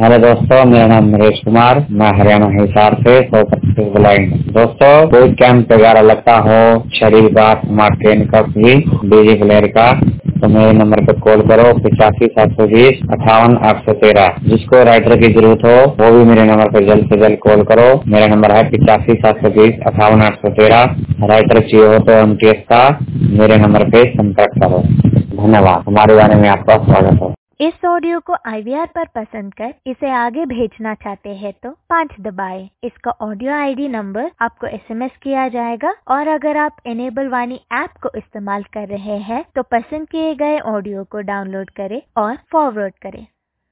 Hello दोस्तों, मेरा नाम नरेश कुमार, मैं हरियाणा हिसार से 100% ब्लाइंड। दोस्तों, कोई कैंप वगैरह लगता हो शरीर का, स्मार्ट ट्रेन का भी, डीजी प्लेयर का, तो मेरे नंबर पर कॉल करो 85 720 58 813। जिसको राइटर की जरूरत हो वो भी मेरे नंबर पर जल्द से जल्द कॉल करो। मेरा नंबर है 85 720 58 813। राइटर चाहिए हो तो MTS का मेरे नंबर पे संपर्क करो। धन्यवाद। हमारे गाने में आपका स्वागत है। इस ऑडियो को IVR पर पसंद कर इसे आगे भेजना चाहते हैं तो 5 दबाएं। इसका ऑडियो ID नंबर आपको SMS किया जाएगा और अगर आप इनेबल वाणी ऐप को इस्तेमाल कर रहे हैं तो पसंद किए गए ऑडियो को डाउनलोड करें और फॉरवर्ड करें।